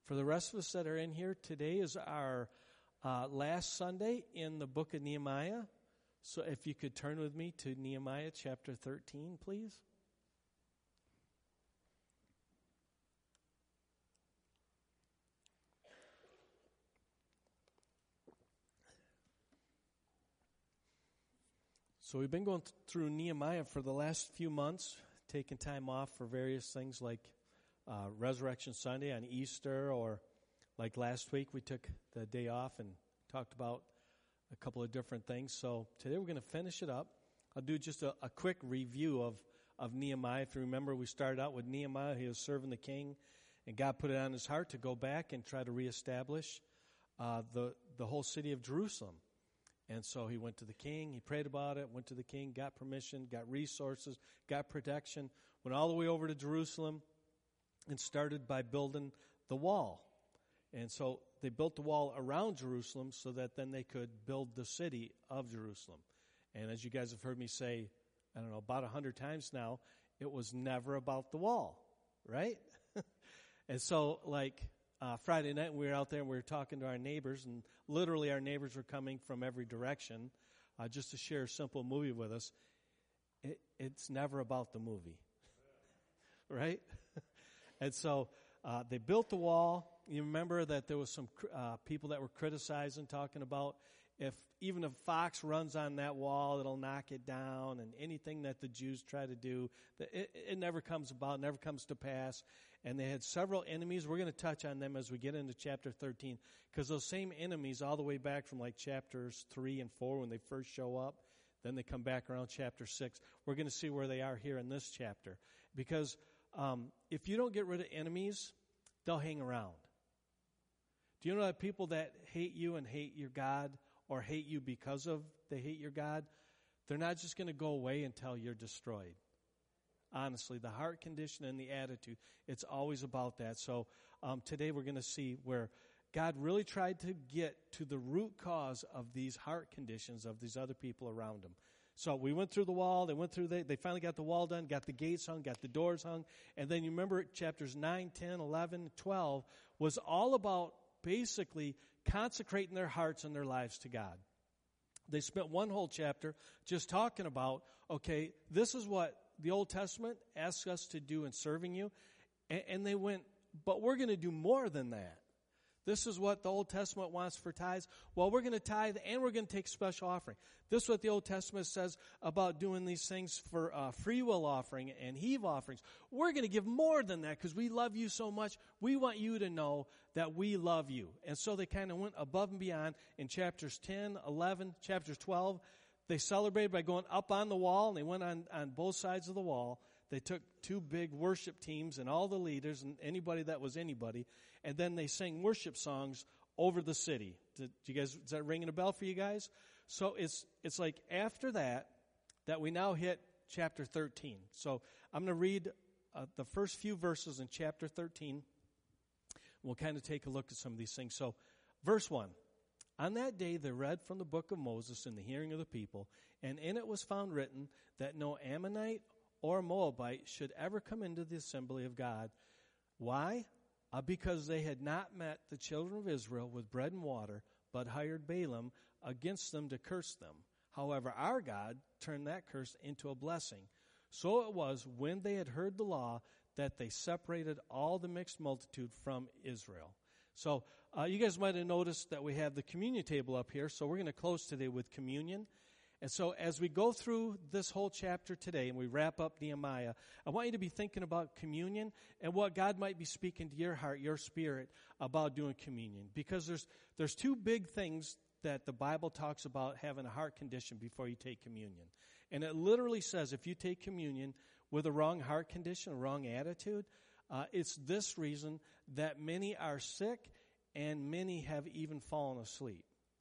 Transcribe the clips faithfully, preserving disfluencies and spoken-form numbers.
For the rest of us that are in here, today is our uh, last Sunday in the book of Nehemiah. So if you could turn with me to Nehemiah chapter thirteen, please. So we've been going th- through Nehemiah for the last few months, taking time off for various things like uh, Resurrection Sunday on Easter, or like last week we took the day off and talked about a couple of different things. So today we're going to finish it up. I'll do just a, a quick review of, of Nehemiah. If you remember, we started out with Nehemiah. He was serving the king, and God put it on his heart to go back and try to reestablish uh, the, the whole city of Jerusalem. And so he went to the king, he prayed about it, went to the king, got permission, got resources, got protection, went all the way over to Jerusalem and started by building the wall. And so they built the wall around Jerusalem so that then they could build the city of Jerusalem. And as you guys have heard me say, I don't know, about a hundred times now, it was never about the wall, right? And so like uh, Friday night we were out there and we were talking to our neighbors, and literally our neighbors were coming from every direction uh, just to share a simple movie with us. It, it's never about the movie, right? And so uh, they built the wall. You remember that there was some uh, people that were criticizing, talking about if even if a fox runs on that wall, it'll knock it down, and anything that the Jews try to do, it, it never comes about, never comes to pass. And they had several enemies. We're going to touch on them as we get into chapter thirteen, because those same enemies all the way back from like chapters three and four when they first show up, then they come back around chapter six. We're going to see where they are here in this chapter. Because um, if you don't get rid of enemies, they'll hang around. Do you know that people that hate you and hate your God, or hate you because of they hate your God, they're not just going to go away until you're destroyed? Honestly, the heart condition and the attitude, it's always about that. So um, today we're going to see where God really tried to get to the root cause of these heart conditions of these other people around him. So we went through the wall, they went through, the, they finally got the wall done, got the gates hung, got the doors hung, and then you remember chapters nine, ten, eleven, twelve was all about basically consecrating their hearts and their lives to God. They spent one whole chapter just talking about, okay, this is what the Old Testament asks us to do in serving you. And, and they went, but we're going to do more than that. This is what the Old Testament wants for tithes. Well, we're going to tithe and we're going to take special offering. This is what the Old Testament says about doing these things for uh, free will offering and heave offerings. We're going to give more than that because we love you so much. We want you to know that we love you. And so they kind of went above and beyond in chapters ten, eleven, chapters twelve. They celebrated by going up on the wall, and they went on, on both sides of the wall. They took two big worship teams and all the leaders and anybody that was anybody, and then they sang worship songs over the city. Did you guys, is that ringing a bell for you guys? So it's it's like after that, that we now hit chapter thirteen. So I'm going to read uh, the first few verses in chapter thirteen. We'll kind of take a look at some of these things. So verse one. On that day they read from the book of Moses in the hearing of the people, and in it was found written that no Ammonite or Moabite should ever come into the assembly of God. Why? Uh, because they had not met the children of Israel with bread and water, but hired Balaam against them to curse them. However, our God turned that curse into a blessing. So it was when they had heard the law that they separated all the mixed multitude from Israel. So uh, you guys might have noticed that we have the communion table up here. So we're going to close today with communion. And so as we go through this whole chapter today and we wrap up Nehemiah, I want you to be thinking about communion and what God might be speaking to your heart, your spirit, about doing communion. Because there's there's two big things that the Bible talks about having a heart condition before you take communion. And it literally says if you take communion with a wrong heart condition, a wrong attitude, uh, it's this reason that many are sick and many have even fallen asleep.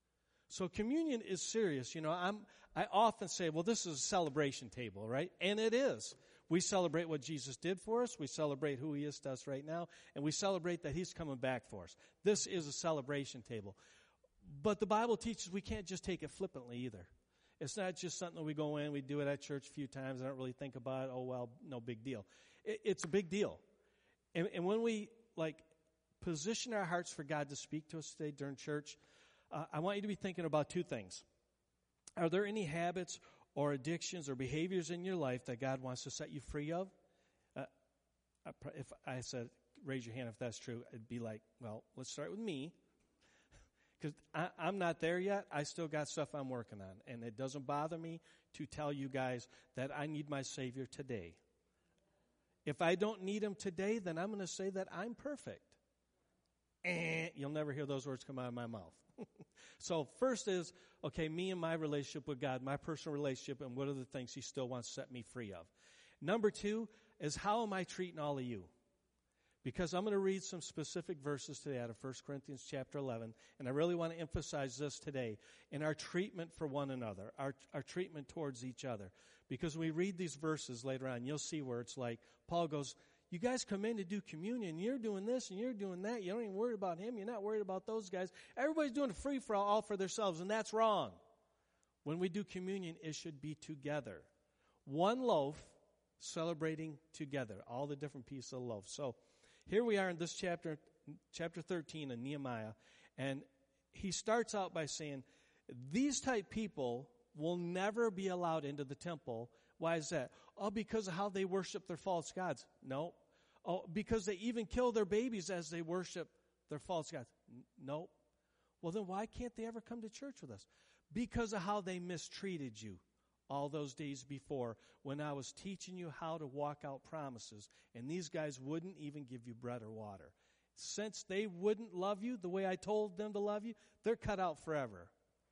So communion is serious. You know, I'm, I often say, well, this is a celebration table, right? And it is. We celebrate what Jesus did for us. We celebrate who he is to us right now. And we celebrate that he's coming back for us. This is a celebration table. But the Bible teaches we can't just take it flippantly either. It's not just something that we go in, we do it at church a few times, I don't really think about it, oh, well, no big deal. It, it's a big deal. And, and when we, like, position our hearts for God to speak to us today during church, uh, I want you to be thinking about two things. Are there any habits or addictions or behaviors in your life that God wants to set you free of? Uh, if I said, raise your hand if that's true, it'd be like, well, let's start with me. Because I'm not there yet. I still got stuff I'm working on. And it doesn't bother me to tell you guys that I need my Savior today. If I don't need Him today, then I'm going to say that I'm perfect. Eh, you'll never hear those words come out of my mouth. So first is, okay, me and my relationship with God, my personal relationship, and what are the things He still wants to set me free of. Number two is, how am I treating all of you? Because I'm going to read some specific verses today out of First Corinthians chapter eleven, and I really want to emphasize this today in our treatment for one another, our, our treatment towards each other. Because when we read these verses later on, you'll see where it's like, Paul goes, you guys come in to do communion, you're doing this and you're doing that, you don't even worry about him, you're not worried about those guys. Everybody's doing a free-for-all all for themselves, and that's wrong. When we do communion, it should be together. One loaf, celebrating together, all the different pieces of loaf. So, here we are in this chapter, chapter thirteen of Nehemiah, and he starts out by saying, these type people will never be allowed into the temple. Why is that? Oh, because of how they worship their false gods. No. Oh, because they even kill their babies as they worship their false gods. No. Well, then why can't they ever come to church with us? Because of how they mistreated you all those days before when I was teaching you how to walk out promises, and these guys wouldn't even give you bread or water. Since they wouldn't love you the way I told them to love you, they're cut out forever.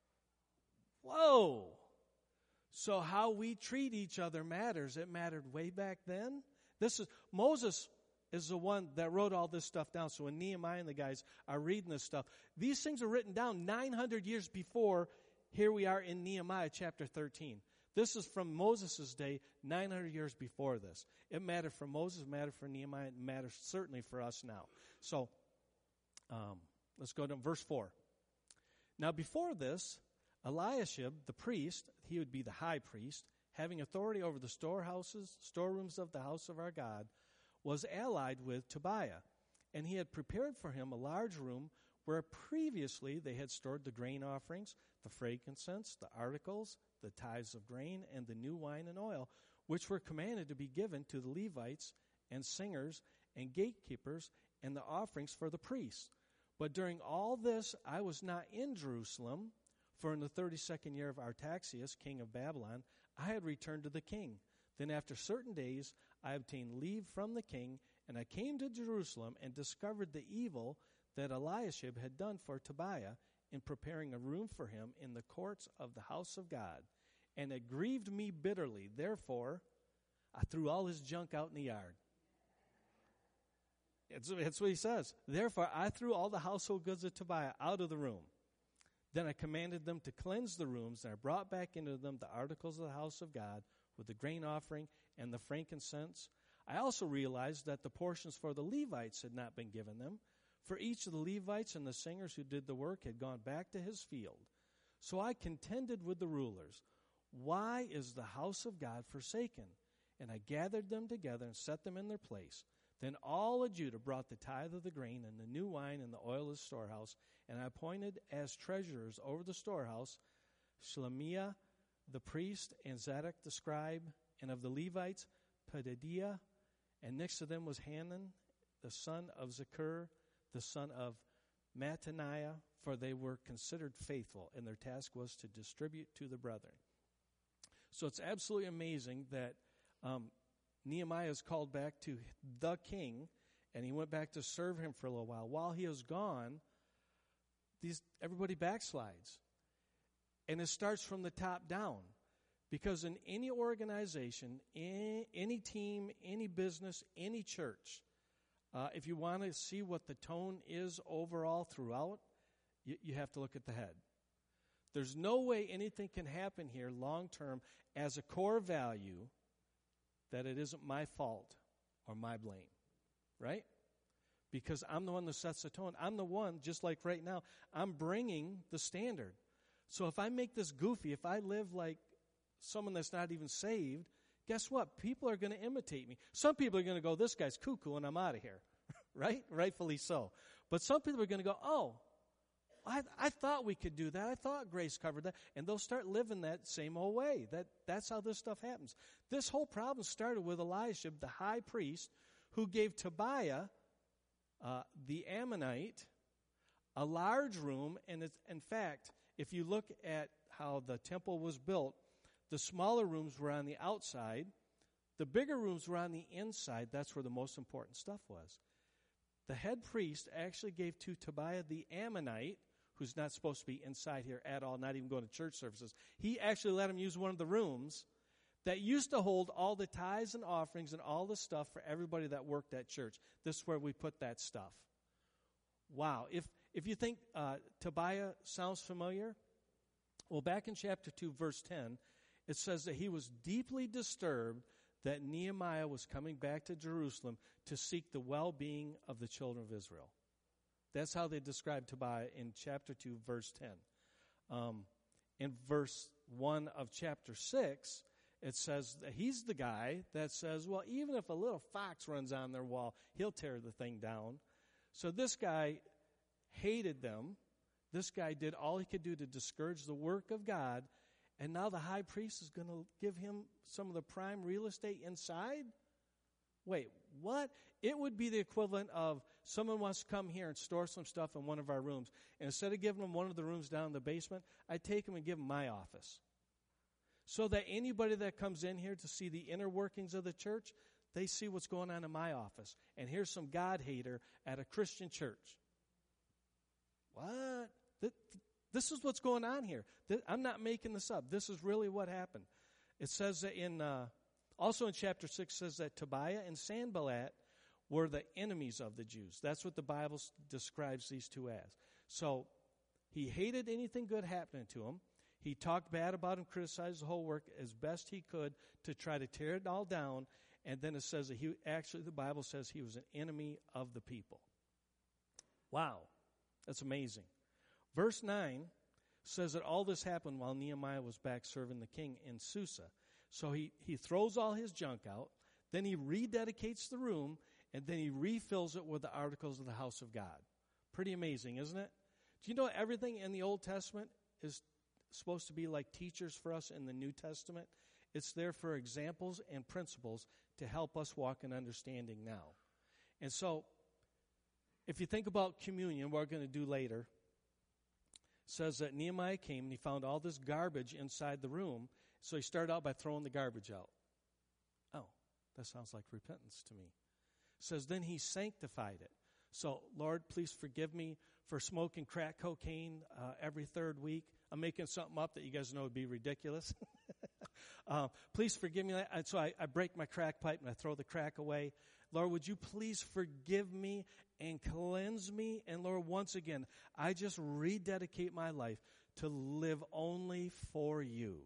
Whoa! So how we treat each other matters. It mattered way back then. This is Moses is the one that wrote all this stuff down. So when Nehemiah and the guys are reading this stuff, these things are written down nine hundred years before. Here we are in Nehemiah chapter thirteen. This is from Moses' day, nine hundred years before this. It mattered for Moses, it mattered for Nehemiah, it matters certainly for us now. So, um, let's go to verse four. Now before this, Eliashib, the priest, he would be the high priest, having authority over the storehouses, storerooms of the house of our God, was allied with Tobiah. And he had prepared for him a large room where previously they had stored the grain offerings, the frankincense, the articles, the tithes of grain, and the new wine and oil, which were commanded to be given to the Levites and singers and gatekeepers, and the offerings for the priests. But during all this I was not in Jerusalem, for in the thirty-second year of Artaxerxes, king of Babylon, I had returned to the king. Then after certain days I obtained leave from the king, and I came to Jerusalem and discovered the evil that Eliashib had done for Tobiah in preparing a room for him in the courts of the house of God. And it grieved me bitterly. Therefore, I threw all his junk out in the yard. It's, it's what he says. Therefore, I threw all the household goods of Tobiah out of the room. Then I commanded them to cleanse the rooms, and I brought back into them the articles of the house of God with the grain offering and the frankincense. I also realized that the portions for the Levites had not been given them, for each of the Levites and the singers who did the work had gone back to his field. So I contended with the rulers, why is the house of God forsaken? And I gathered them together and set them in their place. Then all of Judah brought the tithe of the grain and the new wine and the oil of the storehouse, and I appointed as treasurers over the storehouse Shelemiah the priest and Zadok the scribe, and of the Levites Pedadiah, and next to them was Hanan the son of Zakur, the son of Mattaniah, for they were considered faithful, and their task was to distribute to the brethren. So it's absolutely amazing that um, Nehemiah is called back to the king, and he went back to serve him for a little while. While he was gone, these everybody backslides. And it starts from the top down. Because in any organization, any, any team, any business, any church, uh, if you want to see what the tone is overall throughout, you, you have to look at the head. There's no way anything can happen here long term as a core value that it isn't my fault or my blame, right? Because I'm the one that sets the tone. I'm the one, just like right now, I'm bringing the standard. So if I make this goofy, if I live like someone that's not even saved, guess what? People are going to imitate me. Some people are going to go, this guy's cuckoo, and I'm out of here, right? Rightfully so. But some people are going to go, oh, I, I thought we could do that. I thought grace covered that. And they'll start living that same old way. That, that's how this stuff happens. This whole problem started with Eliashib, the high priest, who gave Tobiah, uh, the Ammonite, a large room. And it's, in fact, if you look at how the temple was built, the smaller rooms were on the outside. The bigger rooms were on the inside. That's where the most important stuff was. The head priest actually gave to Tobiah the Ammonite, who's not supposed to be inside here at all, not even going to church services. He actually let him use one of the rooms that used to hold all the tithes and offerings and all the stuff for everybody that worked at church. This is where we put that stuff. Wow. If if you think uh, Tobiah sounds familiar, well, back in chapter two, verse ten, it says that he was deeply disturbed that Nehemiah was coming back to Jerusalem to seek the well-being of the children of Israel. That's how they describe Tobiah in chapter two, verse ten. Um, in verse one of chapter six, it says that he's the guy that says, well, even if a little fox runs on their wall, he'll tear the thing down. So this guy hated them. This guy did all he could do to discourage the work of God. And now the high priest is going to give him some of the prime real estate inside? Wait, what? It would be the equivalent of someone wants to come here and store some stuff in one of our rooms. And instead of giving them one of the rooms down in the basement, I take them and give them my office. So that anybody that comes in here to see the inner workings of the church, they see what's going on in my office. And here's some God hater at a Christian church. What? This is what's going on here. I'm not making this up. This is really what happened. It says that in, uh, also in chapter six, says that Tobiah and Sanballat were the enemies of the Jews. That's what the Bible describes these two as. So he hated anything good happening to him. He talked bad about him, criticized the whole work as best he could to try to tear it all down. And then it says that he, actually the Bible says he was an enemy of the people. Wow, that's amazing. Verse nine says that all this happened while Nehemiah was back serving the king in Susa. So he, he throws all his junk out, then he rededicates the room, and then he refills it with the articles of the house of God. Pretty amazing, isn't it? Do you know everything in the Old Testament is supposed to be like teachers for us in the New Testament? It's there for examples and principles to help us walk in understanding now. And so, if you think about communion, what we're going to do later, says that Nehemiah came and he found all this garbage inside the room, so he started out by throwing the garbage out. Oh, that sounds like repentance to me. It says then he sanctified it. So, Lord, please forgive me for smoking crack cocaine uh, every third week. I'm making something up that you guys know would be ridiculous. uh, please forgive me. And so I, I break my crack pipe and I throw the crack away. Lord, would you please forgive me and cleanse me? And Lord, once again, I just rededicate my life to live only for you.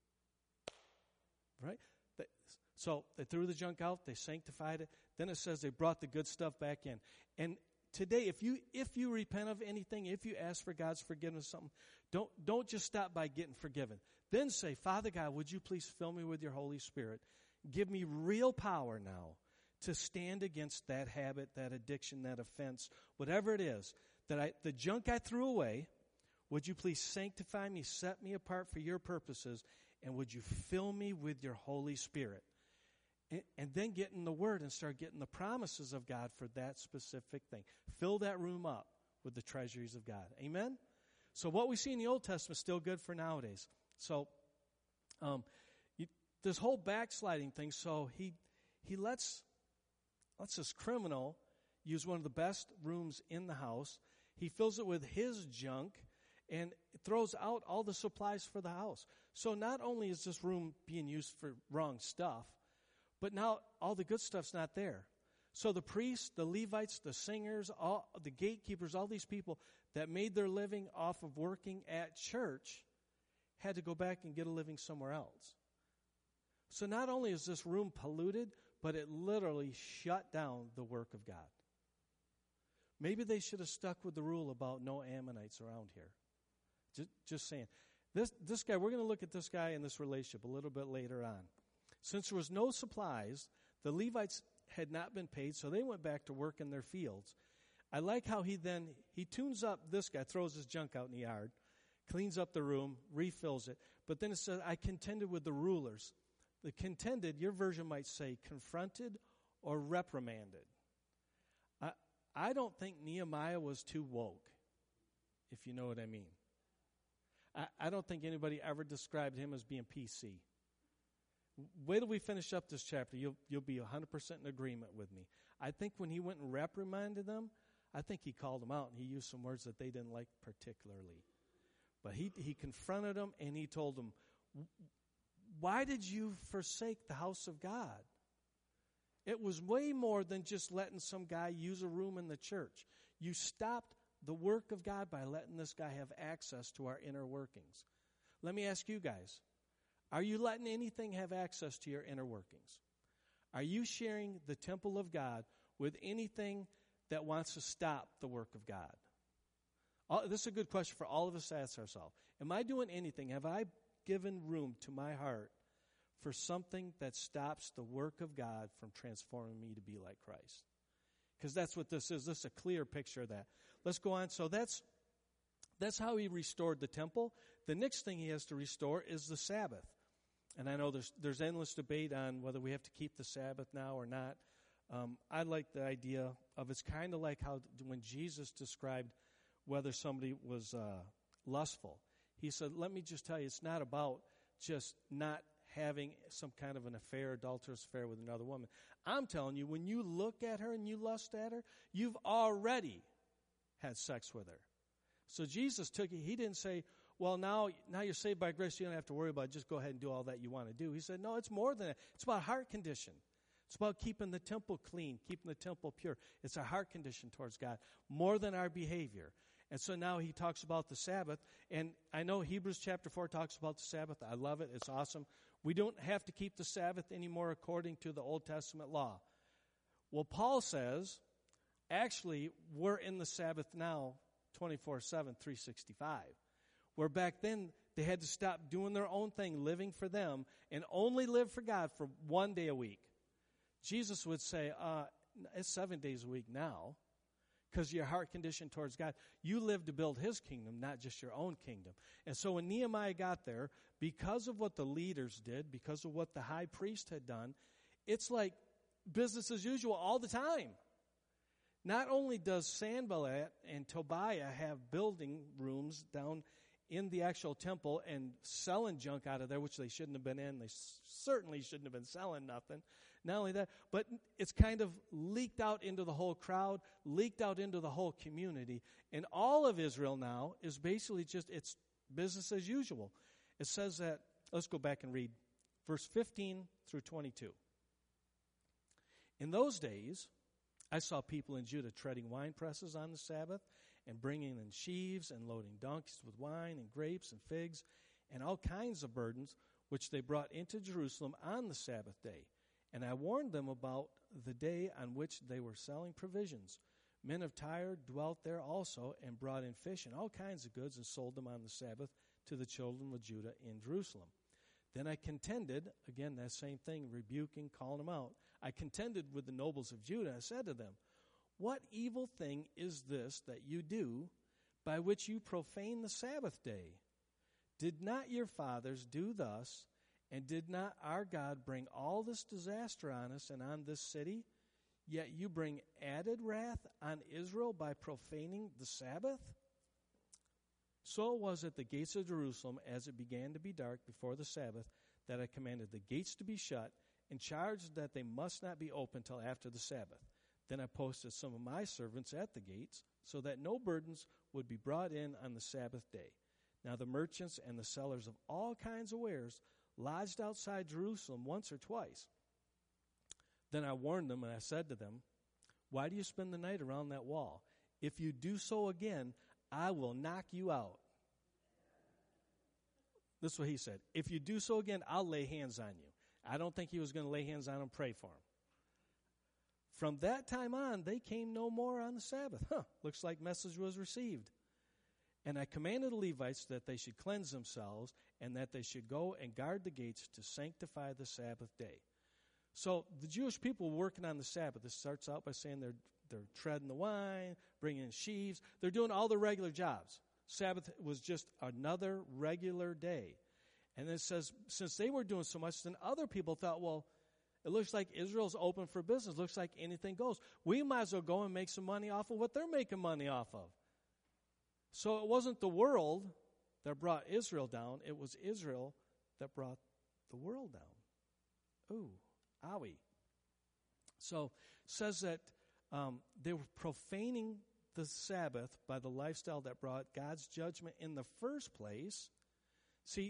Right? So they threw the junk out, they sanctified it. Then it says they brought the good stuff back in. And today, if you if you repent of anything, if you ask for God's forgiveness, something, don't don't just stop by getting forgiven. Then say, Father God, would you please fill me with your Holy Spirit? Give me real power now to stand against that habit, that addiction, that offense, whatever it is, that I, the junk I threw away, would you please sanctify me, set me apart for your purposes, and would you fill me with your Holy Spirit? And, and then get in the Word and start getting the promises of God for that specific thing. Fill that room up with the treasuries of God. Amen? So what we see in the Old Testament is still good for nowadays. So um, you, this whole backsliding thing, so he he lets... Let's this criminal use one of the best rooms in the house. He fills it with his junk and throws out all the supplies for the house. So not only is this room being used for wrong stuff, but now all the good stuff's not there. So the priests, the Levites, the singers, all the gatekeepers, all these people that made their living off of working at church had to go back and get a living somewhere else. So not only is this room polluted, but it literally shut down the work of God. Maybe they should have stuck with the rule about no Ammonites around here. Just, just saying. This, this guy, we're going to look at this guy in this relationship a little bit later on. Since there was no supplies, the Levites had not been paid, so they went back to work in their fields. I like how he then, he tunes up this guy, throws his junk out in the yard, cleans up the room, refills it. But then it says, I contended with the rulers. The contended, your version might say, confronted or reprimanded. I, I don't think Nehemiah was too woke, if you know what I mean. I, I don't think anybody ever described him as being P C. Wait till we finish up this chapter. You'll, you'll be one hundred percent in agreement with me. I think when he went and reprimanded them, I think he called them out and he used some words that they didn't like particularly. But he, he confronted them and he told them, why did you forsake the house of God? It was way more than just letting some guy use a room in the church. You stopped the work of God by letting this guy have access to our inner workings. Let me ask you guys, are you letting anything have access to your inner workings? Are you sharing the temple of God with anything that wants to stop the work of God? All, this is a good question for all of us to ask ourselves. Am I doing anything? Have I given room to my heart for something that stops the work of God from transforming me to be like Christ? Because that's what this is. This is a clear picture of that. Let's go on. So that's that's how he restored the temple. The next thing he has to restore is the Sabbath. And I know there's there's endless debate on whether we have to keep the Sabbath now or not. Um, I like the idea of it's kind of like how when Jesus described whether somebody was uh, lustful. He said, let me just tell you, it's not about just not having some kind of an affair, adulterous affair with another woman. I'm telling you, when you look at her and you lust at her, you've already had sex with her. So Jesus took it. He didn't say, well, now, now you're saved by grace, you don't have to worry about it. Just go ahead and do all that you want to do. He said, no, it's more than that. It's about heart condition. It's about keeping the temple clean, keeping the temple pure. It's a heart condition towards God, more than our behavior. And so now he talks about the Sabbath. And I know Hebrews chapter four talks about the Sabbath. I love it. It's awesome. We don't have to keep the Sabbath anymore according to the Old Testament law. Well, Paul says, actually, we're in the Sabbath now twenty-four seven, three sixty-five. Where back then, they had to stop doing their own thing, living for them, and only live for God for one day a week. Jesus would say, uh, it's seven days a week now, because your heart condition towards God. You live to build his kingdom, not just your own kingdom. And so when Nehemiah got there, because of what the leaders did, because of what the high priest had done, it's like business as usual all the time. Not only does Sanballat and Tobiah have building rooms down in the actual temple and selling junk out of there, which they shouldn't have been in. They certainly shouldn't have been selling nothing. Not only that, but it's kind of leaked out into the whole crowd, leaked out into the whole community. And all of Israel now is basically just, it's business as usual. It says that, let's go back and read verse fifteen through twenty-two. In those days, I saw people in Judah treading wine presses on the Sabbath and bringing in sheaves and loading donkeys with wine and grapes and figs and all kinds of burdens, which they brought into Jerusalem on the Sabbath day. And I warned them about the day on which they were selling provisions. Men of Tyre dwelt there also and brought in fish and all kinds of goods and sold them on the Sabbath to the children of Judah in Jerusalem. Then I contended, again, that same thing, rebuking, calling them out. I contended with the nobles of Judah. I said to them, what evil thing is this that you do by which you profane the Sabbath day? Did not your fathers do thus, and did not our God bring all this disaster on us and on this city? Yet you bring added wrath on Israel by profaning the Sabbath? So it was at the gates of Jerusalem, as it began to be dark before the Sabbath, that I commanded the gates to be shut and charged that they must not be opened till after the Sabbath. Then I posted some of my servants at the gates, so that no burdens would be brought in on the Sabbath day. Now the merchants and the sellers of all kinds of wares lodged outside Jerusalem once or twice. Then I warned them, and I said to them, why do you spend the night around that wall? If you do so again, I will knock you out. This is what he said. If you do so again, I'll lay hands on you. I don't think he was going to lay hands on him and pray for him. From that time on, they came no more on the Sabbath. Huh, looks like message was received. And I commanded the Levites that they should cleanse themselves and that they should go and guard the gates to sanctify the Sabbath day. So the Jewish people were working on the Sabbath. This starts out by saying they're they're treading the wine, bringing in sheaves. They're doing all the regular jobs. Sabbath was just another regular day. And then it says, since they were doing so much, then other people thought, well, it looks like Israel's open for business. Looks like anything goes. We might as well go and make some money off of what they're making money off of. So it wasn't the world that brought Israel down. It was Israel that brought the world down. Ooh, owie. So it says that um, they were profaning the Sabbath by the lifestyle that brought God's judgment in the first place. See,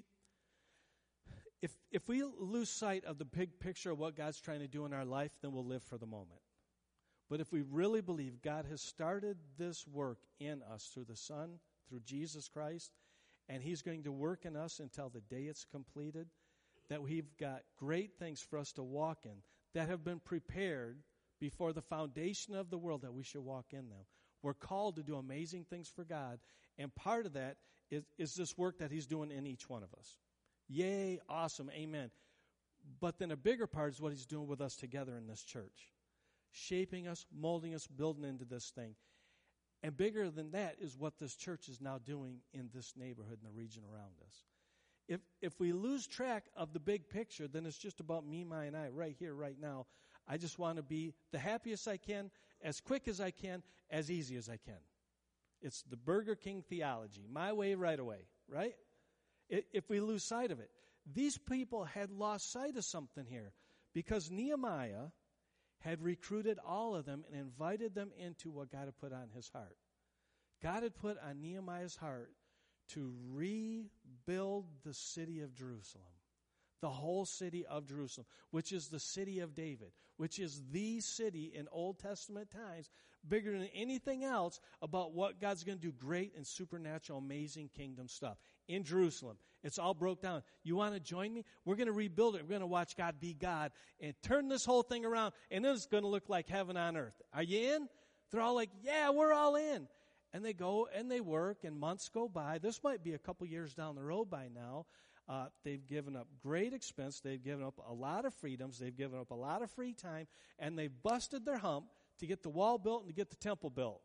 if if we lose sight of the big picture of what God's trying to do in our life, then we'll live for the moment. But if we really believe God has started this work in us through the Son, through Jesus Christ, and He's going to work in us until the day it's completed, that we've got great things for us to walk in that have been prepared before the foundation of the world, that we should walk in them. We're called to do amazing things for God, and part of that is, is this work that He's doing in each one of us. Yay, awesome, amen. But then a bigger part is what He's doing with us together in this church, shaping us, molding us, building into this thing. And bigger than that is what this church is now doing in this neighborhood and the region around us. If if we lose track of the big picture, then it's just about me, my, and I, right here, right now. I just want to be the happiest I can, as quick as I can, as easy as I can. It's the Burger King theology, my way, right away, right? If we lose sight of it. These people had lost sight of something here, because Nehemiah had recruited all of them and invited them into what God had put on his heart. God had put on Nehemiah's heart to rebuild the city of Jerusalem, the whole city of Jerusalem, which is the city of David, which is the city in Old Testament times, bigger than anything else about what God's going to do great and supernatural, amazing kingdom stuff in Jerusalem. It's all broke down. You want to join me? We're going to rebuild it. We're going to watch God be God and turn this whole thing around, and then it's going to look like heaven on earth. Are you in? They're all like, yeah, we're all in. And they go and they work, and months go by. This might be a couple years down the road by now. Uh, they've given up great expense. They've given up a lot of freedoms. They've given up a lot of free time, and they've busted their hump to get the wall built and to get the temple built.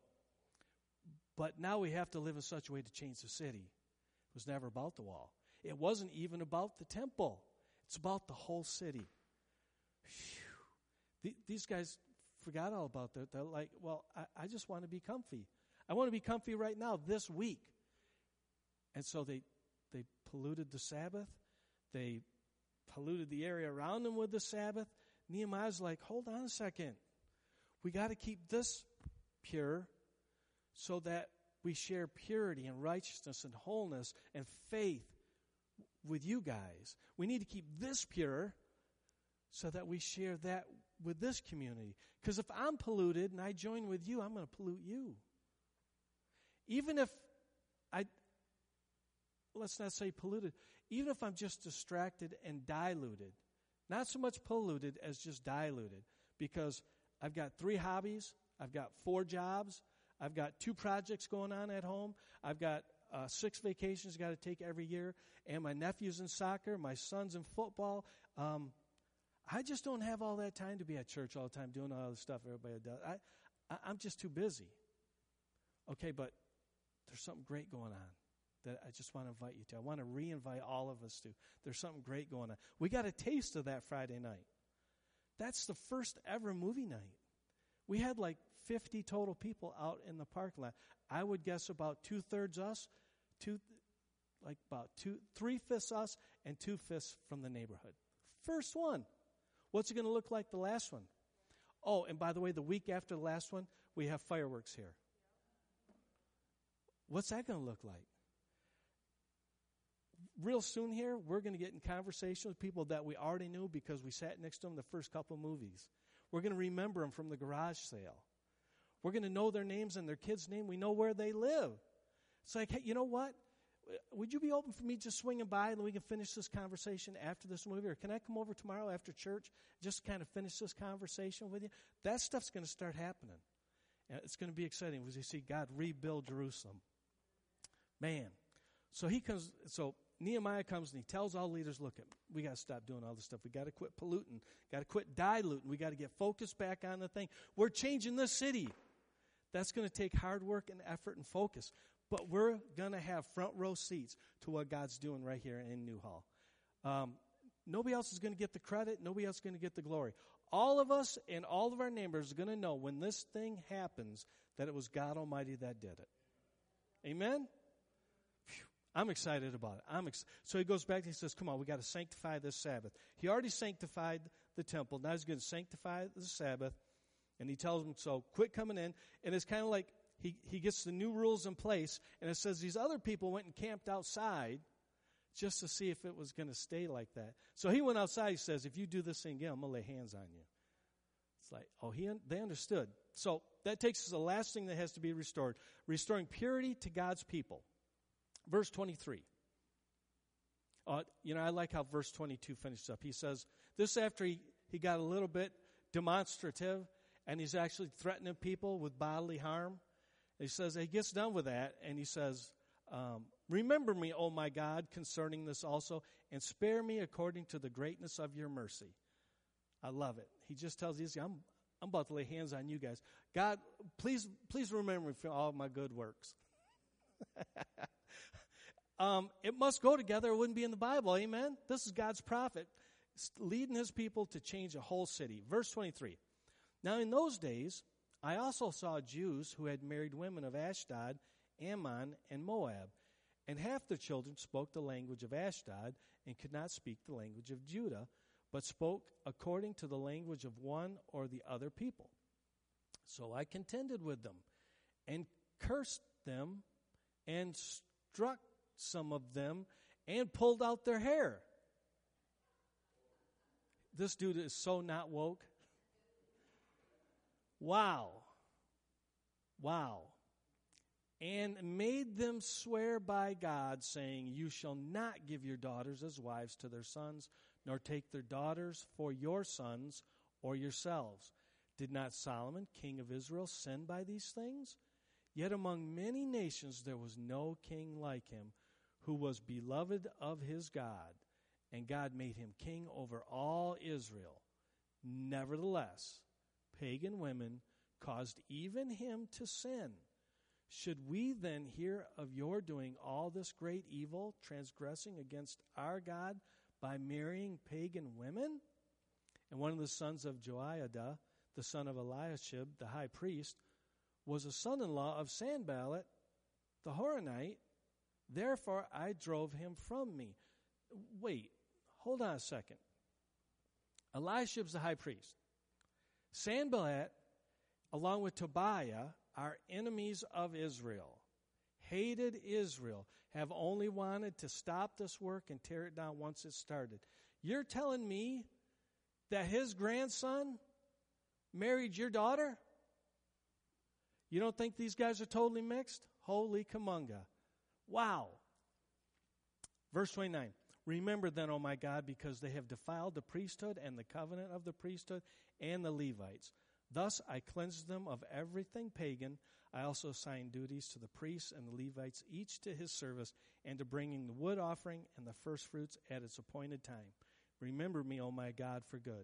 But now we have to live in such a way to change the city. It was never about the wall. It wasn't even about the temple. It's about the whole city. The, these guys forgot all about that. They're like, well, I, I just want to be comfy. I want to be comfy right now, this week. And so they they polluted the Sabbath. They polluted the area around them with the Sabbath. Nehemiah's like, hold on a second. We got to keep this pure so that we share purity and righteousness and wholeness and faith with you guys. We need to keep this pure so that we share that with this community. Because if I'm polluted and I join with you, I'm going to pollute you. Even if I, let's not say polluted, even if I'm just distracted and diluted, not so much polluted as just diluted, because I've got three hobbies, I've got four jobs, I've got two projects going on at home, I've got uh, six vacations I've got to take every year, and my nephew's in soccer, my son's in football. Um, I just don't have all that time to be at church all the time doing all the stuff everybody does. I, I, I'm just too busy. Okay, but there's something great going on that I just want to invite you to. I want to re-invite all of us to. There's something great going on. We got a taste of that Friday night. That's the first ever movie night. We had like fifty total people out in the parking lot. I would guess about two-thirds us, two, like about two, three-fifths us, and two-fifths from the neighborhood. First one. What's it going to look like the last one? Oh, and by the way, the week after the last one, we have fireworks here. What's that going to look like? Real soon here, we're going to get in conversation with people that we already knew because we sat next to them the first couple movies. We're going to remember them from the garage sale. We're going to know their names and their kids' name. We know where they live. It's like, hey, you know what? Would you be open for me just swinging by and we can finish this conversation after this movie? Or can I come over tomorrow after church just kind of finish this conversation with you? That stuff's going to start happening. And it's going to be exciting as you see God rebuild Jerusalem. Man. So he comes, so Nehemiah comes and he tells all leaders, look, we got to stop doing all this stuff. We got to quit polluting. Got to quit diluting. We got to get focused back on the thing. We're changing this city. That's going to take hard work and effort and focus. But we're going to have front row seats to what God's doing right here in Newhall. Um, nobody else is going to get the credit. Nobody else is going to get the glory. All of us and all of our neighbors are going to know when this thing happens that it was God Almighty that did it. Amen? Phew, I'm excited about it. I'm ex- so he goes back and he says, come on, we got to sanctify this Sabbath. He already sanctified the temple. Now he's going to sanctify the Sabbath. And he tells them, so quit coming in. And it's kind of like he, he gets the new rules in place. And it says these other people went and camped outside just to see if it was going to stay like that. So he went outside. He says, if you do this thing again, I'm going to lay hands on you. It's like, oh, he they understood. So that takes us to the last thing that has to be restored, restoring purity to God's people. Verse twenty-three. Uh, you know, I like how verse twenty-two finishes up. He says, this after he, he got a little bit demonstrative, and he's actually threatening people with bodily harm. He says, he gets done with that, and he says, um, remember me, O my God, concerning this also, and spare me according to the greatness of your mercy. I love it. He just tells these guys, I'm, I'm about to lay hands on you guys. God, please, please remember me for all of my good works. um, it must go together. It wouldn't be in the Bible. Amen? This is God's prophet leading his people to change a whole city. Verse twenty-three. Now in those days, I also saw Jews who had married women of Ashdod, Ammon, and Moab, and half their children spoke the language of Ashdod and could not speak the language of Judah, but spoke according to the language of one or the other people. So I contended with them and cursed them and struck some of them and pulled out their hair. This dude is so not woke. Wow. Wow. And made them swear by God, saying, you shall not give your daughters as wives to their sons, nor take their daughters for your sons or yourselves. Did not Solomon, king of Israel, sin by these things? Yet among many nations there was no king like him, who was beloved of his God, and God made him king over all Israel. Nevertheless, pagan women caused even him to sin. Should we then hear of your doing all this great evil, transgressing against our God by marrying pagan women? And one of the sons of Joiada, the son of Eliashib, the high priest, was a son-in-law of Sanballat, the Horonite. Therefore I drove him from me. Wait, hold on a second. Eliashib's the high priest. Sanballat, along with Tobiah, are enemies of Israel, hated Israel, have only wanted to stop this work and tear it down once it started. You're telling me that his grandson married your daughter? You don't think these guys are totally mixed? Holy Kamunga. Wow. Verse twenty-nine. Remember then, O my God, because they have defiled the priesthood and the covenant of the priesthood and the Levites. Thus I cleansed them of everything pagan. I also assigned duties to the priests and the Levites, each to his service, and to bringing the wood offering and the first fruits at its appointed time. Remember me, O my God, for good.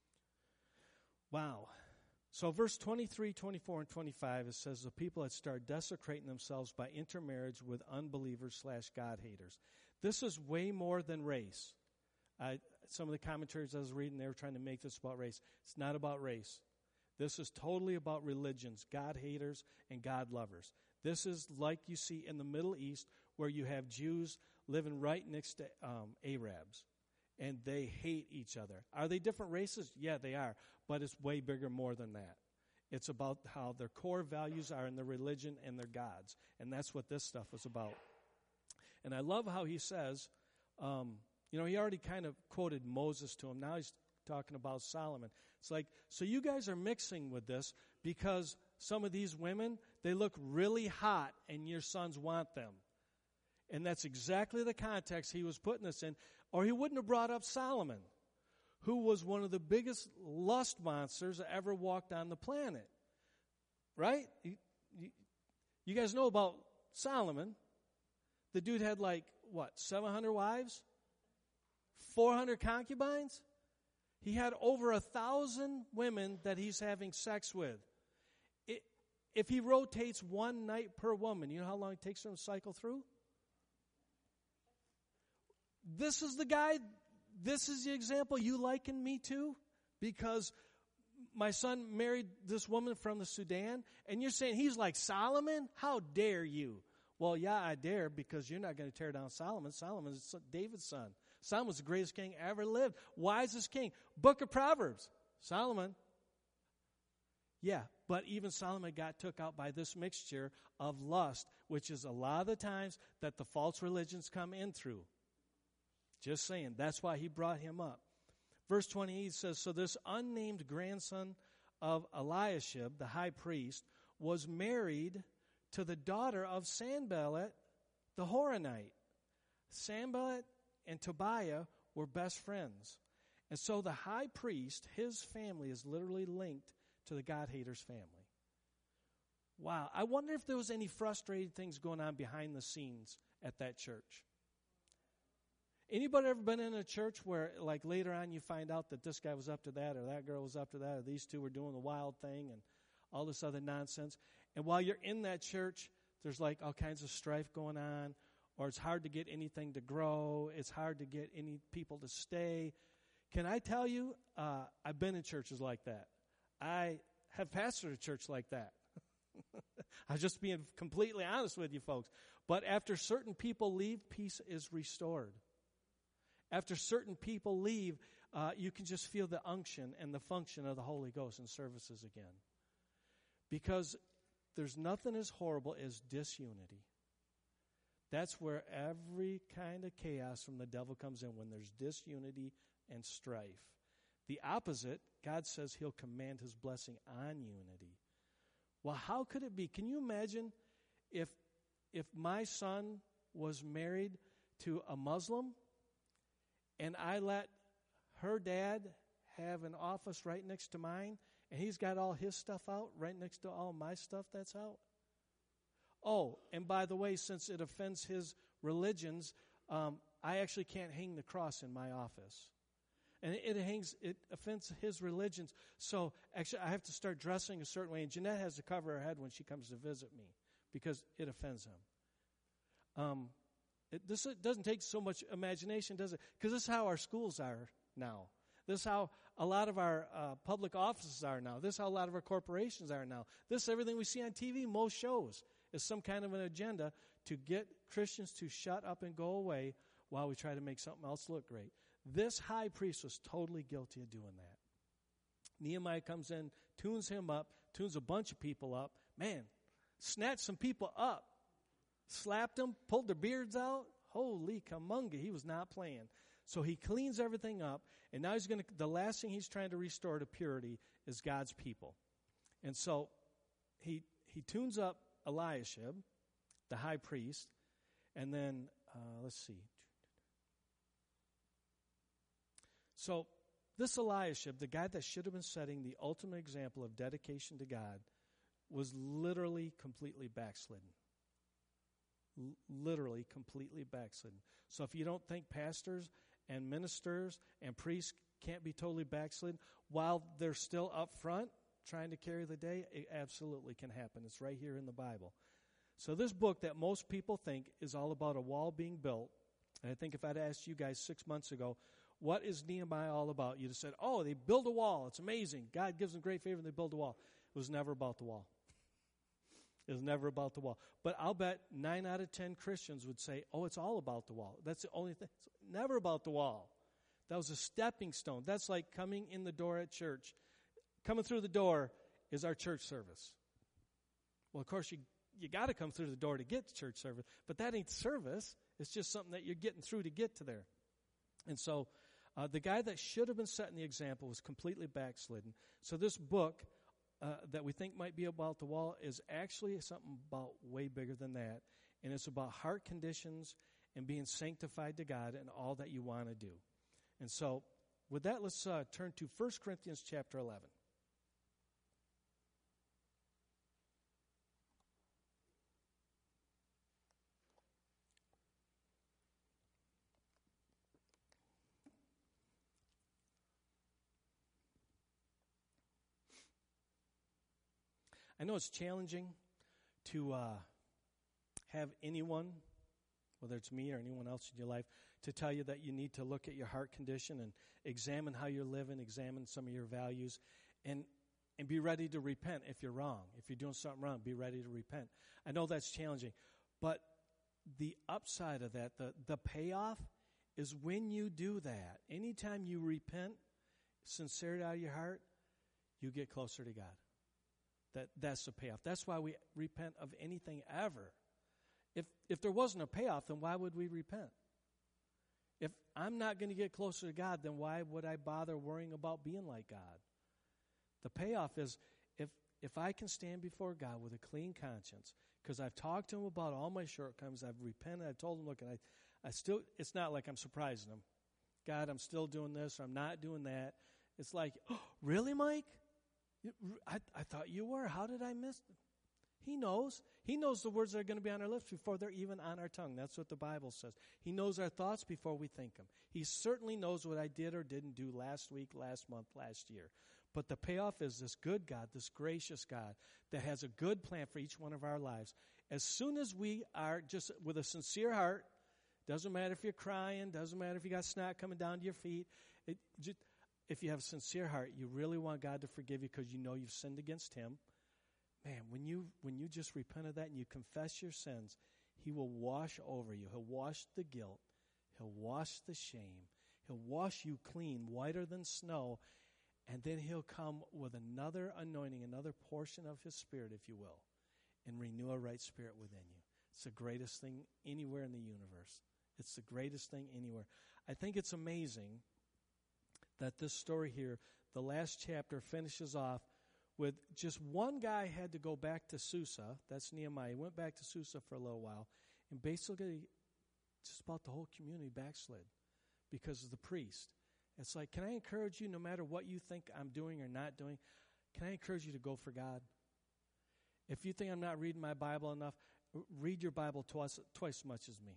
Wow. So verse twenty-three, twenty-four, and twenty-five, it says the people had started desecrating themselves by intermarriage with unbelievers slash God-haters. This is way more than race. I, some of the commentaries I was reading, they were trying to make this about race. It's not about race. This is totally about religions, God-haters and God-lovers. This is like you see in the Middle East where you have Jews living right next to um, Arabs, and they hate each other. Are they different races? Yeah, they are, but it's way bigger, more than that. It's about how their core values are in their religion and their gods, and that's what this stuff was about. And I love how he says, um, you know, he already kind of quoted Moses to him. Now he's talking about Solomon. It's like, so you guys are mixing with this because some of these women, they look really hot and your sons want them. And that's exactly the context he was putting this in. Or he wouldn't have brought up Solomon, who was one of the biggest lust monsters that ever walked on the planet. Right? You, you, you guys know about Solomon. The dude had like, what, seven hundred wives? four hundred concubines? He had over a thousand women that he's having sex with. It, if he rotates one night per woman, you know how long it takes for him to cycle through? This is the guy, this is the example you liken me to? Because my son married this woman from the Sudan, and you're saying he's like Solomon? How dare you? Well, yeah, I dare, because you're not going to tear down Solomon. Solomon is David's son. Solomon was the greatest king ever lived. Wisest king. Book of Proverbs. Solomon. Yeah, but even Solomon got took out by this mixture of lust, which is a lot of the times that the false religions come in through. Just saying. That's why he brought him up. Verse twenty-eight says, so this unnamed grandson of Eliashib, the high priest, was married to the daughter of Sanballat, the Horonite. Sanballat and Tobiah were best friends. And so the high priest, his family is literally linked to the God-haters family. Wow. I wonder if there was any frustrated things going on behind the scenes at that church. Anybody ever been in a church where, like, later on you find out that this guy was up to that or that girl was up to that or these two were doing the wild thing and all this other nonsense? And while you're in that church, there's, like, all kinds of strife going on, or it's hard to get anything to grow. It's hard to get any people to stay. Can I tell you, uh, I've been in churches like that. I have pastored a church like that. I'm just being completely honest with you folks. But after certain people leave, peace is restored. After certain people leave, uh, you can just feel the unction and the function of the Holy Ghost in services again. Because there's nothing as horrible as disunity. That's where every kind of chaos from the devil comes in, when there's disunity and strife. The opposite, God says he'll command his blessing on unity. Well, how could it be? Can you imagine if if my son was married to a Muslim and I let her dad have an office right next to mine and he's got all his stuff out right next to all my stuff that's out? Oh, and by the way, since it offends his religions, um, I actually can't hang the cross in my office. And it, it hangs, it offends his religions. So actually I have to start dressing a certain way. And Jeanette has to cover her head when she comes to visit me because it offends him. Um, it, this it doesn't take so much imagination, does it? Because this is how our schools are now. This is how a lot of our uh, public offices are now. This is how a lot of our corporations are now. This is everything we see on T V, most shows, is some kind of an agenda to get Christians to shut up and go away while we try to make something else look great. This high priest was totally guilty of doing that. Nehemiah comes in, tunes him up, tunes a bunch of people up. Man, snatched some people up, slapped them, pulled their beards out. Holy camunga, he was not playing. So he cleans everything up, and now he's going to, the last thing he's trying to restore to purity is God's people. And so he he tunes up Eliashib, the high priest, and then, uh, let's see. So this Eliashib, the guy that should have been setting the ultimate example of dedication to God, was literally completely backslidden. L- literally completely backslidden. So if you don't think pastors and ministers and priests can't be totally backslidden while they're still up front trying to carry the day, it absolutely can happen. It's right here in the Bible. So this book that most people think is all about a wall being built, and I think if I'd asked you guys six months ago, what is Nehemiah all about? You'd have said, oh, they build a wall. It's amazing. God gives them great favor and they build a wall. It was never about the wall. It was never about the wall. But I'll bet nine out of ten Christians would say, oh, it's all about the wall. That's the only thing. It's never about the wall. That was a stepping stone. That's like coming in the door at church. Coming through the door is our church service. Well, of course, you you got to come through the door to get to church service, but that ain't service. It's just something that you're getting through to get to there. And so uh, the guy that should have been setting the example was completely backslidden. So this book uh, that we think might be about the wall is actually something about way bigger than that. And it's about heart conditions and being sanctified to God and all that you want to do. And so with that, let's uh, turn to First Corinthians chapter eleven. I know it's challenging to uh, have anyone, whether it's me or anyone else in your life, to tell you that you need to look at your heart condition and examine how you're living, examine some of your values, and and be ready to repent if you're wrong. If you're doing something wrong, be ready to repent. I know that's challenging, but the upside of that, the, the payoff, is when you do that. Anytime you repent, sincerity out of your heart, you get closer to God. That That's the payoff. That's why we repent of anything ever. If if there wasn't a payoff, then why would we repent? If I'm not going to get closer to God, then why would I bother worrying about being like God? The payoff is if if I can stand before God with a clean conscience, because I've talked to Him about all my shortcomings, I've repented, I've told Him, look, and I, I still, it's not like I'm surprising Him. God, I'm still doing this, or I'm not doing that. It's like, oh, really, Mike? I, I thought you were. How did I miss them? He knows. He knows the words that are going to be on our lips before they're even on our tongue. That's what the Bible says. He knows our thoughts before we think them. He certainly knows what I did or didn't do last week, last month, last year. But the payoff is this good God, this gracious God that has a good plan for each one of our lives. As soon as we are just with a sincere heart, doesn't matter if you're crying, doesn't matter if you got snot coming down to your feet. It, just, if you have a sincere heart, you really want God to forgive you because you know you've sinned against Him. Man, when you when you just repent of that and you confess your sins, He will wash over you. He'll wash the guilt. He'll wash the shame. He'll wash you clean, whiter than snow. And then He'll come with another anointing, another portion of His Spirit, if you will, and renew a right spirit within you. It's the greatest thing anywhere in the universe. It's the greatest thing anywhere. I think it's amazing that this story here, the last chapter, finishes off with just one guy had to go back to Susa. That's Nehemiah. He went back to Susa for a little while, and basically just about the whole community backslid because of the priest. It's like, can I encourage you, no matter what you think I'm doing or not doing, can I encourage you to go for God? If you think I'm not reading my Bible enough, read your Bible twice, twice as much as me.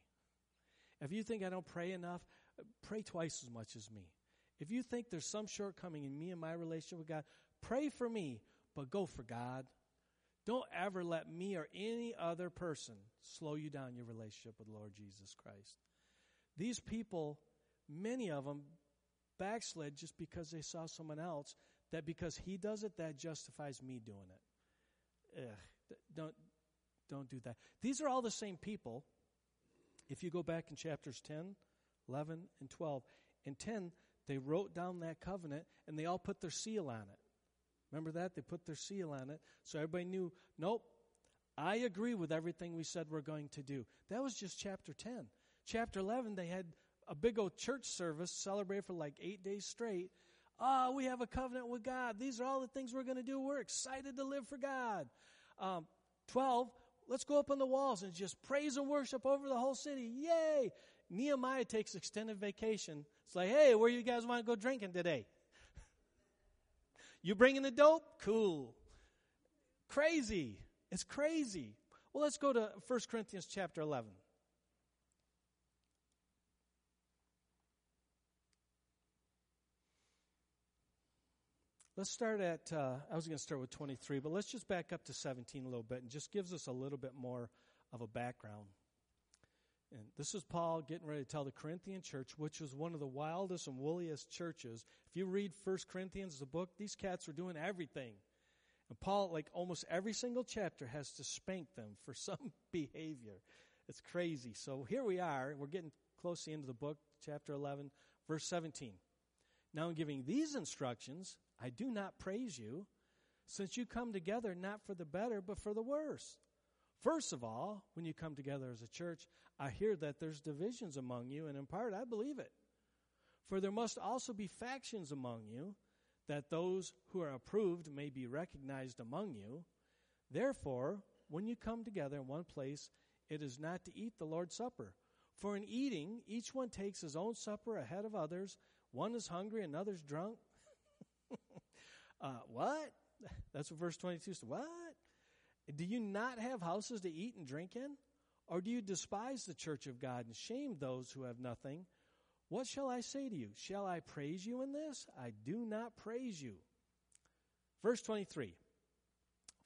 If you think I don't pray enough, pray twice as much as me. If you think there's some shortcoming in me and my relationship with God, pray for me, but go for God. Don't ever let me or any other person slow you down your relationship with Lord Jesus Christ. These people, many of them, backslid just because they saw someone else, that because he does it, that justifies me doing it. Ugh, don't, don't do that. These are all the same people. If you go back in chapters ten, eleven, and twelve, in ten, they wrote down that covenant, and they all put their seal on it. Remember that? They put their seal on it, so everybody knew, nope, I agree with everything we said we're going to do. That was just chapter ten. Chapter eleven, they had a big old church service, celebrated for like eight days straight. Oh, we have a covenant with God. These are all the things we're going to do. We're excited to live for God. Um, twelve, let's go up on the walls and just praise and worship over the whole city. Yay! Nehemiah takes extended vacation. It's like, hey, where you guys want to go drinking today? You bringing the dope? Cool. Crazy. It's crazy. Well, let's go to First Corinthians chapter eleven. Let's start at, uh, I was going to start with twenty-three, but let's just back up to seventeen a little bit, and just gives us a little bit more of a background. And this is Paul getting ready to tell the Corinthian church, which was one of the wildest and wooliest churches. If you read First Corinthians, the book, these cats were doing everything. And Paul, like almost every single chapter, has to spank them for some behavior. It's crazy. So here we are. We're getting close to the end of the book, chapter eleven, verse seventeen. Now in giving these instructions, I do not praise you, since you come together not for the better, but for the worse. First of all, when you come together as a church, I hear that there's divisions among you, and in part I believe it. For there must also be factions among you, that those who are approved may be recognized among you. Therefore, when you come together in one place, it is not to eat the Lord's Supper. For in eating, each one takes his own supper ahead of others. One is hungry, another's drunk. uh, what? That's what verse twenty-two says. What? Do you not have houses to eat and drink in? Or do you despise the church of God and shame those who have nothing? What shall I say to you? Shall I praise you in this? I do not praise you. Verse twenty-three.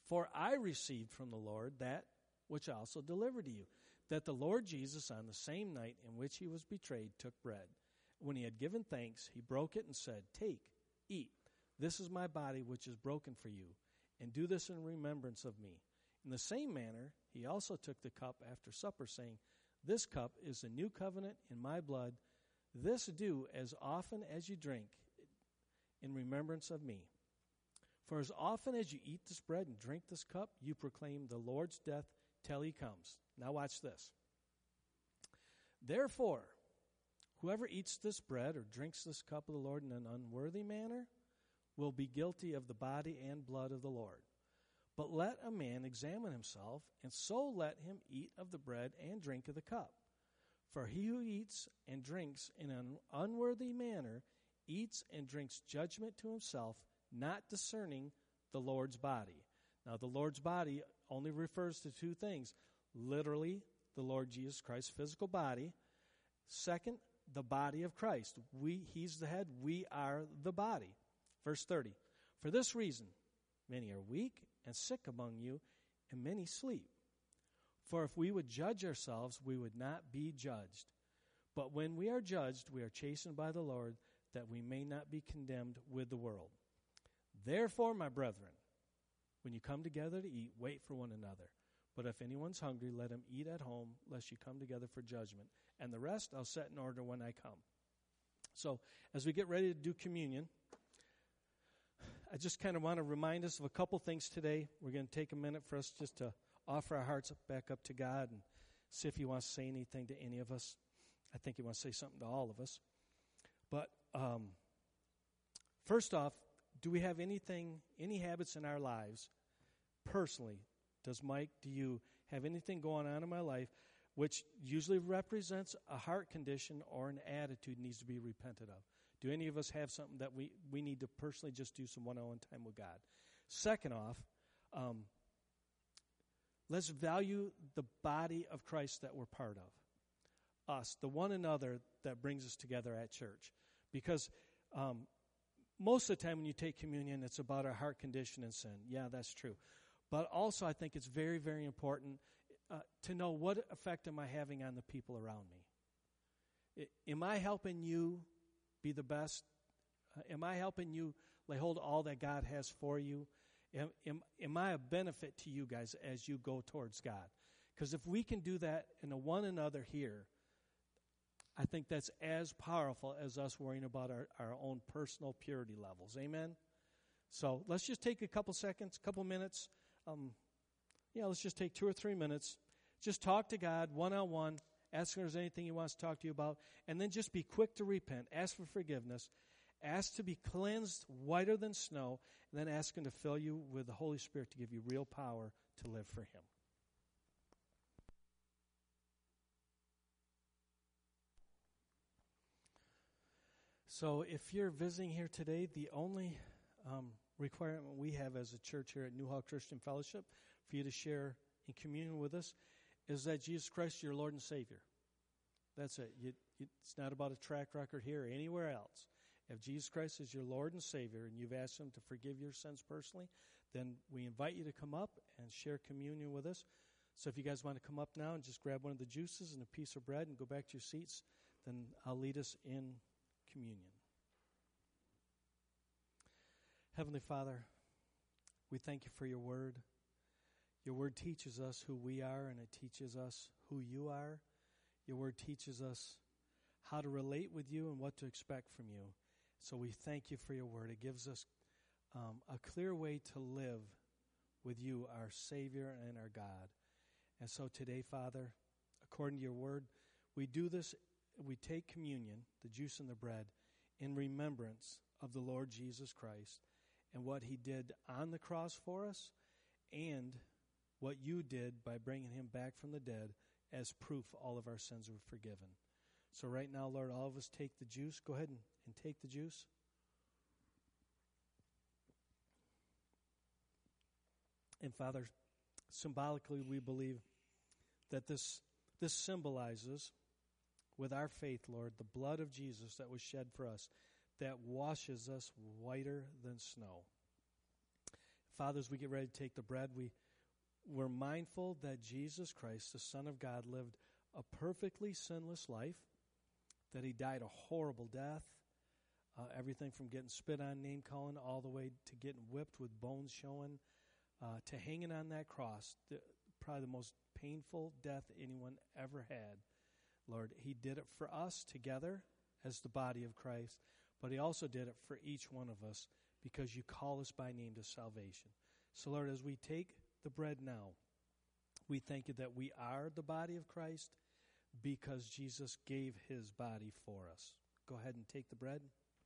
For I received from the Lord that which I also delivered to you, that the Lord Jesus, on the same night in which he was betrayed, took bread. When he had given thanks, he broke it and said, Take, eat. This is my body, which is broken for you, and do this in remembrance of me. In the same manner, he also took the cup after supper, saying, This cup is the new covenant in my blood. This do as often as you drink in remembrance of me. For as often as you eat this bread and drink this cup, you proclaim the Lord's death till he comes. Now watch this. Therefore, whoever eats this bread or drinks this cup of the Lord in an unworthy manner will be guilty of the body and blood of the Lord. But let a man examine himself, and so let him eat of the bread and drink of the cup. For he who eats and drinks in an unworthy manner eats and drinks judgment to himself, not discerning the Lord's body. Now, the Lord's body only refers to two things. Literally, the Lord Jesus Christ's physical body. Second, the body of Christ. We, he's the head. We are the body. Verse thirty. For this reason, many are weak and sick among you, and many sleep. For if we would judge ourselves, we would not be judged. But when we are judged, we are chastened by the Lord, that we may not be condemned with the world. Therefore, my brethren, when you come together to eat, wait for one another. But if anyone's hungry, let him eat at home, lest you come together for judgment. And the rest I'll set in order when I come. So, as we get ready to do communion, I just kind of want to remind us of a couple things today. We're going to take a minute for us just to offer our hearts back up to God and see if he wants to say anything to any of us. I think he wants to say something to all of us. But um, first off, do we have anything, any habits in our lives, personally? Does Mike, do you have anything going on in my life which usually represents a heart condition or an attitude needs to be repented of? Do any of us have something that we, we need to personally just do some one-on-one time with God? Second off, um, let's value the body of Christ that we're part of. Us, the one another that brings us together at church. Because um, most of the time when you take communion, it's about our heart condition and sin. Yeah, that's true. But also I think it's very, very important uh, to know what effect am I having on the people around me. I, am I helping you be the best? Uh, am I helping you lay hold of all that God has for you? Am, am, am I a benefit to you guys as you go towards God? Because if we can do that in a one another here, I think that's as powerful as us worrying about our, our own personal purity levels. Amen? So let's just take a couple seconds, a couple minutes. Um, yeah, let's just take two or three minutes. Just talk to God one-on-one. Ask if there's anything he wants to talk to you about. And then just be quick to repent. Ask for forgiveness. Ask to be cleansed whiter than snow. And then ask him to fill you with the Holy Spirit to give you real power to live for him. So if you're visiting here today, the only um, requirement we have as a church here at New Hall Christian Fellowship for you to share in communion with us is that Jesus Christ is your Lord and Savior. That's it. You, you, it's not about a track record here or anywhere else. If Jesus Christ is your Lord and Savior and you've asked him to forgive your sins personally, then we invite you to come up and share communion with us. So if you guys want to come up now and just grab one of the juices and a piece of bread and go back to your seats, then I'll lead us in communion. Heavenly Father, we thank you for your word. Your word teaches us who we are, and it teaches us who you are. Your word teaches us how to relate with you and what to expect from you. So we thank you for your word. It gives us um, a clear way to live with you, our Savior and our God. And so today, Father, according to your word, we do this. We take communion, the juice and the bread, in remembrance of the Lord Jesus Christ and what he did on the cross for us and what you did by bringing him back from the dead as proof all of our sins were forgiven. So right now, Lord, all of us take the juice. Go ahead and, and take the juice. And Father, symbolically we believe that this this symbolizes, with our faith, Lord, the blood of Jesus that was shed for us, that washes us whiter than snow. Father, as we get ready to take the bread, we, we're mindful that Jesus Christ, the Son of God, lived a perfectly sinless life, that he died a horrible death, uh, everything from getting spit on, name-calling, all the way to getting whipped with bones showing, uh, to hanging on that cross, the, probably the most painful death anyone ever had. Lord, he did it for us together as the body of Christ, but he also did it for each one of us because you call us by name to salvation. So, Lord, as we take the bread now, we thank you that we are the body of Christ because Jesus gave his body for us. Go ahead and take the bread.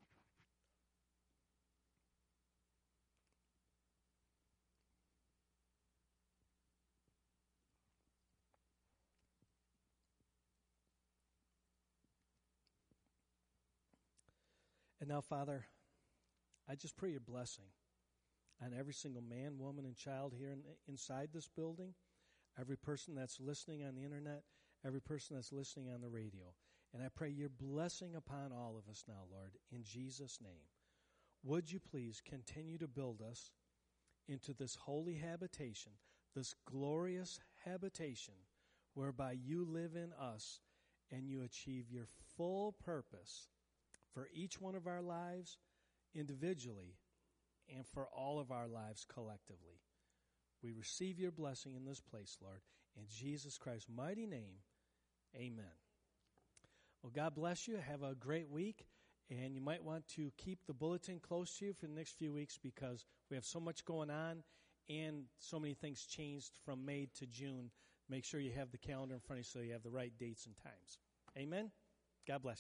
And now, Father, I just pray your blessing on every single man, woman, and child here in, inside this building, every person that's listening on the internet, every person that's listening on the radio. And I pray your blessing upon all of us now, Lord, in Jesus' name. Would you please continue to build us into this holy habitation, this glorious habitation, whereby you live in us and you achieve your full purpose for each one of our lives individually and for all of our lives collectively. We receive your blessing in this place, Lord. In Jesus Christ's mighty name, amen. Well, God bless you. Have a great week. And you might want to keep the bulletin close to you for the next few weeks because we have so much going on and so many things changed from May to June. Make sure you have the calendar in front of you so you have the right dates and times. Amen. God bless you.